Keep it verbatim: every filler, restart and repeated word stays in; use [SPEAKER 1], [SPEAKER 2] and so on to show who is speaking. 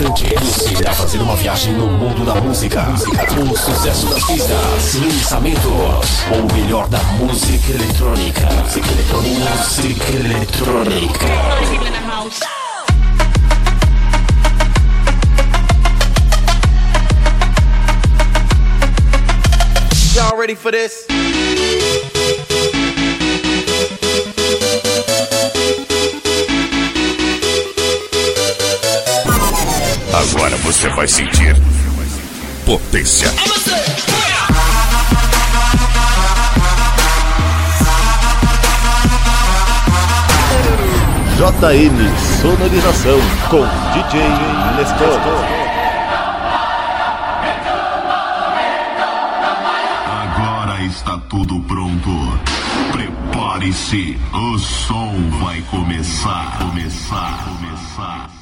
[SPEAKER 1] instante, você irá fazer uma viagem no mundo da música. O sucesso das pistas, lançamentos, o melhor da música eletrônica. Música eletrônica. Música eletrônica.
[SPEAKER 2] Y'all ready for this?
[SPEAKER 3] Agora você vai sentir potência.
[SPEAKER 4] J M Sonorização com D J Nestor.
[SPEAKER 3] Agora está tudo pronto. Prepare-se, o som vai começar, começar, começar.